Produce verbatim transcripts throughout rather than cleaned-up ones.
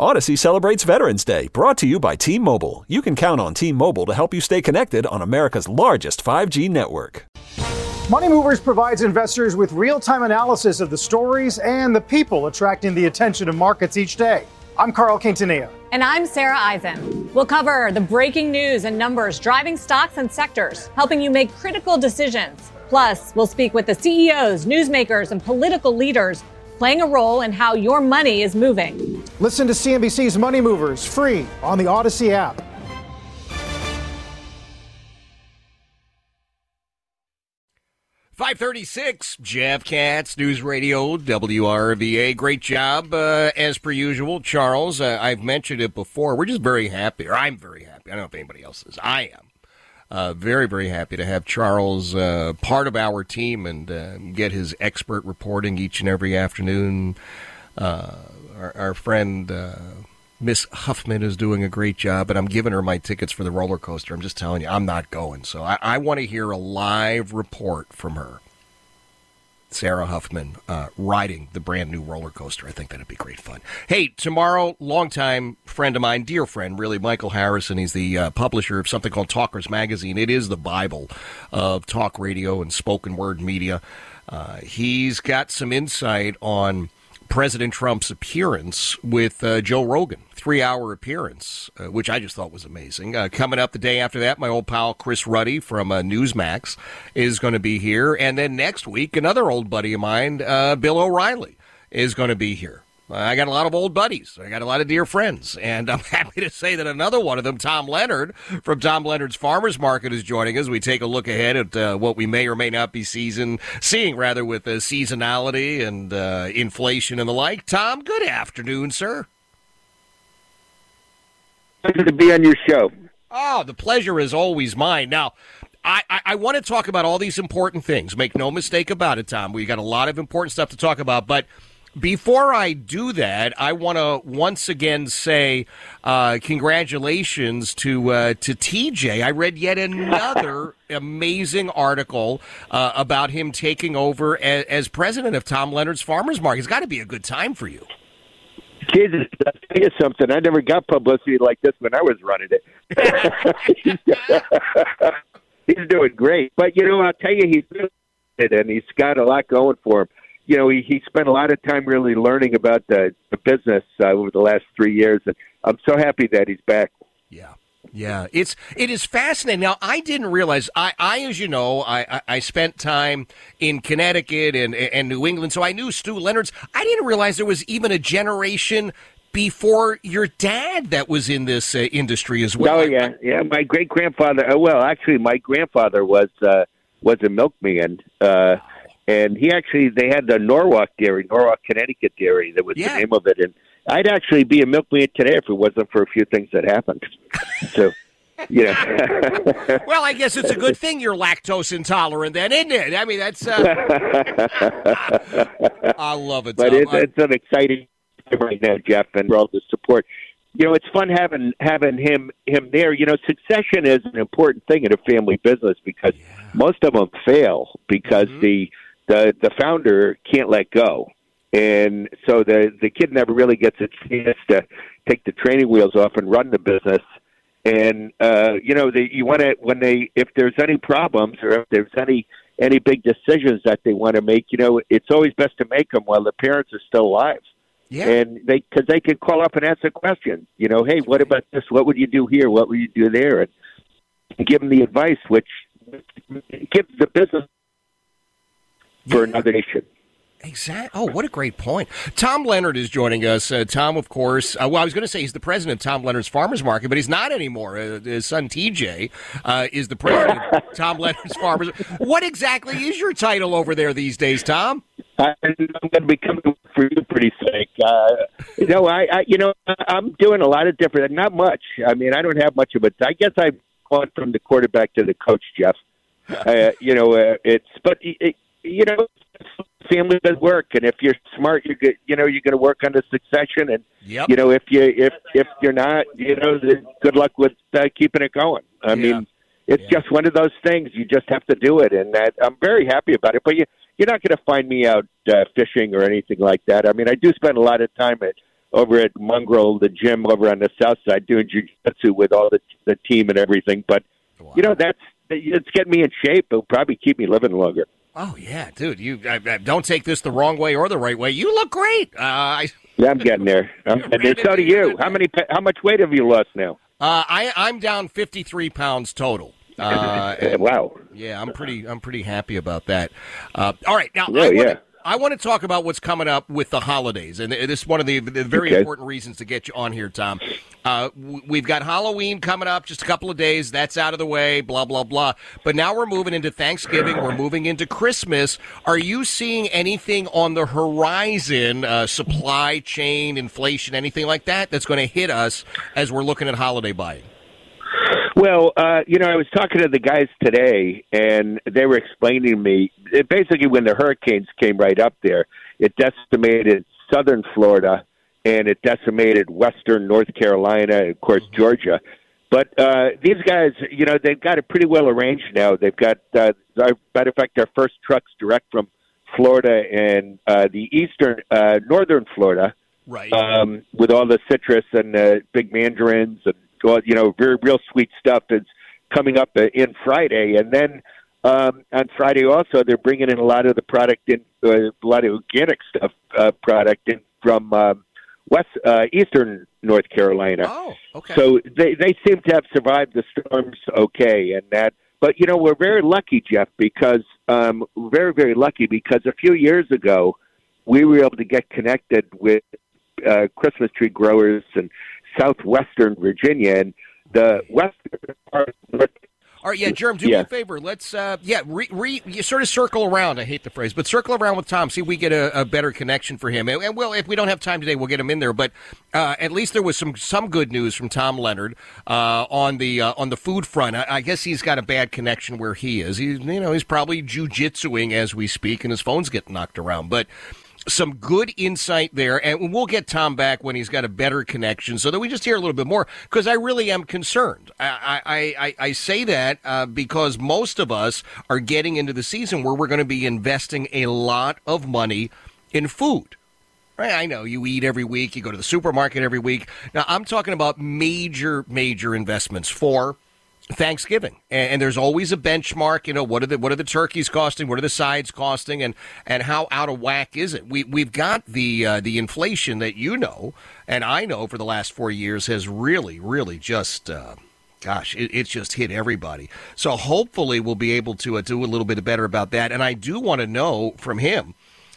Odyssey celebrates Veterans Day, brought to you by T-Mobile. You can count on T-Mobile to help you stay connected on America's largest five G network. Money Movers provides investors with real-time analysis of the stories and the people attracting the attention of markets each day. I'm Carl Quintanilla. And I'm Sarah Eisen. We'll cover the breaking news and numbers driving stocks and sectors, helping you make critical decisions. Plus, we'll speak with the C E Os, newsmakers, and political leaders playing a role in how your money is moving. Listen to C N B C's Money Movers free on the Odyssey app. five thirty-six, Jeff Katz, News Radio, W R V A. Great job, uh, as per usual. Charles, uh, I've mentioned it before. We're just very happy, or I'm very happy. I don't know if anybody else is. I am. Uh, very, very happy to have Charles uh, part of our team and uh, get his expert reporting each and every afternoon. Uh, our, our friend uh, Miss Huffman is doing a great job, and I'm giving her my tickets for the roller coaster. I'm just telling you, I'm not going. So I, I want to hear a live report from her. Sarah Huffman uh, riding the brand new roller coaster. I think that'd be great fun. Hey, tomorrow, longtime friend of mine, dear friend, really, Michael Harrison. He's the uh, publisher of something called Talkers Magazine. It is the Bible of talk radio and spoken word media. Uh, he's got some insight on President Trump's appearance with uh, Joe Rogan, three-hour appearance, uh, which I just thought was amazing. Uh, coming up the day after that, my old pal Chris Ruddy from uh, Newsmax is going to be here. And then next week, another old buddy of mine, uh, Bill O'Reilly, is going to be here. Uh, I got a lot of old buddies. I got a lot of dear friends. And I'm happy to say that another one of them, Tom Leonard, from Tom Leonard's Farmers Market, is joining us. We take a look ahead at uh, what we may or may not be season, seeing, rather, with uh, seasonality and uh, inflation and the like. Tom, good afternoon, sir. Pleasure to be on your show. Oh, the pleasure is always mine. Now, I, I, I want to talk about all these important things. Make no mistake about it, Tom. We got a lot of important stuff to talk about, but before I do that, I want to once again say uh, congratulations to uh, to T J. I read yet another amazing article uh, about him taking over as, as president of Tom Leonard's Farmers Market. It's got to be a good time for you. Jesus, I'll tell you something. I never got publicity like this when I was running it. He's doing great. But, you know, I'll tell you, he's really good, and he's got a lot going for him. You know, he, he spent a lot of time really learning about the, the business uh, over the last three years, and I'm so happy that he's back. Yeah. Yeah, it's it is fascinating. Now, I didn't realize, I, I as you know, I, I, I spent time in Connecticut and, and New England, so I knew Stu Leonard's. I didn't realize there was even a generation before your dad that was in this uh, industry as well. Oh, yeah, yeah. My great-grandfather, uh, well, actually, my grandfather was uh, was a milkman, uh, and he actually, they had the Norwalk Dairy, Norwalk, Connecticut Dairy, that was yeah. the name of it, and I'd actually be a milkman today if it wasn't for a few things that happened. So, you know. Well, I guess it's a good thing you're lactose intolerant then, isn't it? I mean, that's... Uh... I love it, Tom. But it's, it's an exciting time right now, Jeff, and for all the support. You know, it's fun having having him him there. You know, succession is an important thing in a family business because yeah. most of them fail because mm-hmm. the, the the founder can't let go. And so the the kid never really gets a chance to take the training wheels off and run the business. And uh, you know, they, you want to when they if there's any problems or if there's any any big decisions that they want to make, you know, it's always best to make them while the parents are still alive. Yeah. And they because they can call up and ask a question. You know, hey, what about this? What would you do here? What would you do there? And, and give them the advice, which gives the business for yeah. another nation. Exactly. Oh, what a great point. Tom Leonard is joining us. Uh, Tom, of course, uh, well, I was going to say he's the president of Tom Leonard's Farmers Market, but he's not anymore. Uh, his son, T J, uh, is the president of Tom Leonard's Farmers. What exactly is your title over there these days, Tom? I'm going to be coming for you pretty soon. Uh, you know, I, I, you know, I'm doing a lot of different, not much. I mean, I don't have much of it. I guess I've gone from the quarterback to the coach, Jeff. Uh, you know, uh, it's, but, it, you know, family does work, and if you're smart, you're good. You know, you're going to work on the succession, and yep. you know, if you if if you're not, you know, good luck with uh, keeping it going. I yeah. mean, it's yeah. just one of those things. You just have to do it, and that, I'm very happy about it. But you you're not going to find me out uh, fishing or anything like that. I mean, I do spend a lot of time at over at Mongrel, the gym over on the south side, doing jiu-jitsu with all the the team and everything. But wow. you know, that's it's getting me in shape. It'll probably keep me living longer. Oh yeah, dude. You I, I, don't take this the wrong way or the right way. You look great. Uh, I, yeah, I'm getting there. I'm, and then so do you. How many? How much weight have you lost now? Uh, I I'm down fifty-three pounds total. Uh, wow. Yeah, I'm pretty. I'm pretty happy about that. Uh, all right, now yeah, I wanna, yeah. I want to talk about what's coming up with the holidays, and this is one of the, the very okay. important reasons to get you on here, Tom. Uh, we've got Halloween coming up, just a couple of days. That's out of the way, blah, blah, blah. But now we're moving into Thanksgiving. We're moving into Christmas. Are you seeing anything on the horizon, uh, supply chain, inflation, anything like that, that's going to hit us as we're looking at holiday buying? Well, uh, you know, I was talking to the guys today, and they were explaining to me, it basically when the hurricanes came right up there, it decimated southern Florida, and it decimated western North Carolina, and, of course, Georgia. But uh, these guys, you know, they've got it pretty well arranged now. They've got, uh, as a matter of fact, our first trucks direct from Florida and uh, the eastern, uh, northern Florida, right? Um, with all the citrus and uh, big mandarins and, you know, very real sweet stuff is coming up uh, in Friday. And then um, on Friday also, they're bringing in a lot of the product in, uh, a lot of organic stuff, uh, product in from um, west uh, eastern North Carolina. Oh, okay. So they, they seem to have survived the storms okay. And that, but, you know, we're very lucky, Jeff, because um, very, very lucky because a few years ago, we were able to get connected with uh, Christmas tree growers and southwestern Virginia and the western part of North. All right, yeah, Jerm, do yeah. me a favor. Let's, uh, yeah, re, re, you sort of circle around. I hate the phrase, but circle around with Tom. See if we get a, a better connection for him. And, and well, if we don't have time today, we'll get him in there. But uh, at least there was some some good news from Tom Leonard uh, on the uh, on the food front. I, I guess he's got a bad connection where he is. He's you know he's probably jiu-jitsuing as we speak, and his phone's getting knocked around, but. Some good insight there, and we'll get Tom back when he's got a better connection so that we just hear a little bit more, because I really am concerned. I, I, I, I say that uh, because most of us are getting into the season where we're going to be investing a lot of money in food. Right? I know you eat every week, you go to the supermarket every week. Now, I'm talking about major, major investments for Thanksgiving, and, and there's always a benchmark. You know, what are the what are the turkeys costing? What are the sides costing? And and how out of whack is it? We we've got the uh, the inflation that you know, and I know for the last four years has really really just. Uh, Gosh, it, it's just hit everybody. So hopefully we'll be able to uh, do a little bit better about that. And I do want to know from him,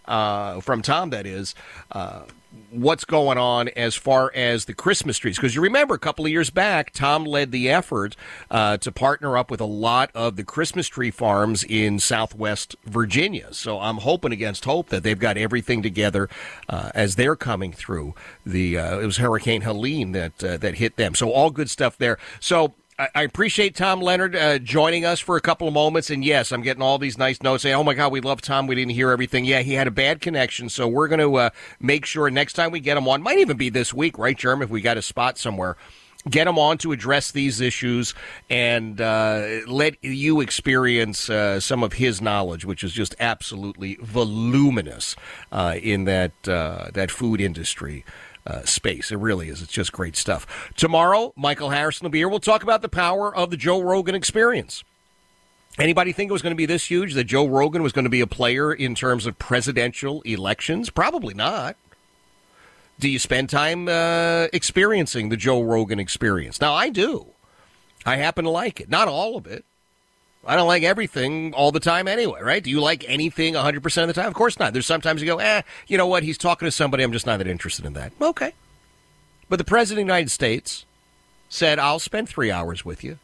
uh, from Tom, that is, uh, what's going on as far as the Christmas trees. Because you remember a couple of years back, Tom led the effort uh, to partner up with a lot of the Christmas tree farms in Southwest Virginia. So I'm hoping against hope that they've got everything together uh, as they're coming through. The uh, it was Hurricane Helene that uh, that hit them. So all good stuff there. So I appreciate Tom Leonard uh, joining us for a couple of moments. And, yes, I'm getting all these nice notes saying, oh, my God, we love Tom. We didn't hear everything. Yeah, he had a bad connection. So we're going to uh, make sure next time we get him on, might even be this week, right, Jerm, if we got a spot somewhere, get him on to address these issues and uh, let you experience uh, some of his knowledge, which is just absolutely voluminous uh, in that uh, that food industry. Uh, space. It really is. It's just great stuff. Tomorrow, Michael Harrison will be here. We'll talk about the power of the Joe Rogan experience. Anybody think it was going to be this huge, that Joe Rogan was going to be a player in terms of presidential elections? Probably not. Do you spend time uh, experiencing the Joe Rogan experience? Now, I do. I happen to like it. Not all of it. I don't like everything all the time anyway, right? Do you like anything one hundred percent of the time? Of course not. There's sometimes you go, eh, you know what? He's talking to somebody. I'm just not that interested in that. Okay. But the President of the United States said, I'll spend three hours with you.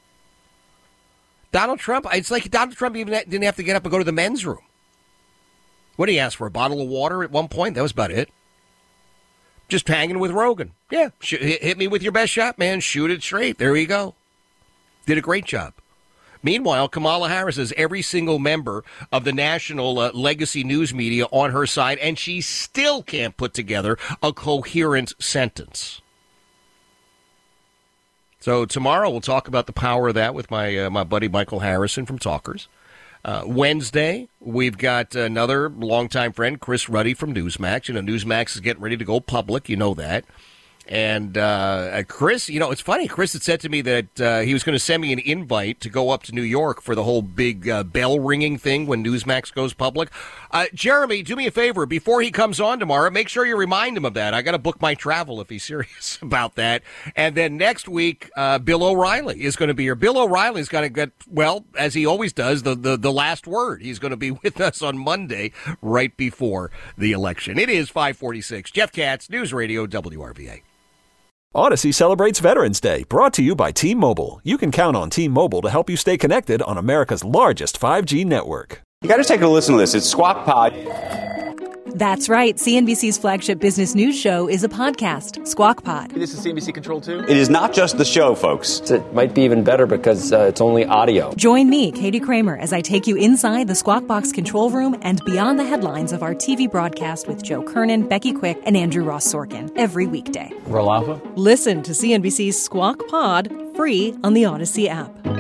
Donald Trump, it's like Donald Trump even didn't have to get up and go to the men's room. What did he ask for? A bottle of water at one point? That was about it. Just hanging with Rogan. Yeah. Sh- hit me with your best shot, man. Shoot it straight. There you go. Did a great job. Meanwhile, Kamala Harris has every single member of the national uh, legacy news media on her side, and she still can't put together a coherent sentence. So tomorrow we'll talk about the power of that with my uh, my buddy Michael Harrison from Talkers. Uh, Wednesday, we've got another longtime friend, Chris Ruddy from Newsmax. You know, Newsmax is getting ready to go public. You know that. And uh, Chris, you know, it's funny. Chris had said to me that uh, he was going to send me an invite to go up to New York for the whole big uh, bell ringing thing when Newsmax goes public. Uh, Jeremy, do me a favor. Before he comes on tomorrow, make sure you remind him of that. I got to book my travel if he's serious about that. And then next week, uh, Bill O'Reilly is going to be here. Bill O'Reilly's going to get, well, as he always does, the, the, the last word. He's going to be with us on Monday right before the election. It is five forty-six. Jeff Katz, News Radio W R V A. Odyssey celebrates Veterans Day, brought to you by T-Mobile. You can count on T-Mobile to help you stay connected on America's largest five G network. You got to take a listen to this. It's Squawk Pod. That's right. C N B C's flagship business news show is a podcast, Squawk Pod. This is C N B C Control too? It is not just the show, folks. It might be even better because uh, it's only audio. Join me, Katie Kramer, as I take you inside the Squawk Box control room and beyond the headlines of our T V broadcast with Joe Kernan, Becky Quick, and Andrew Ross Sorkin every weekday. Roll Alpha? Listen to C N B C's Squawk Pod free on the Odyssey app.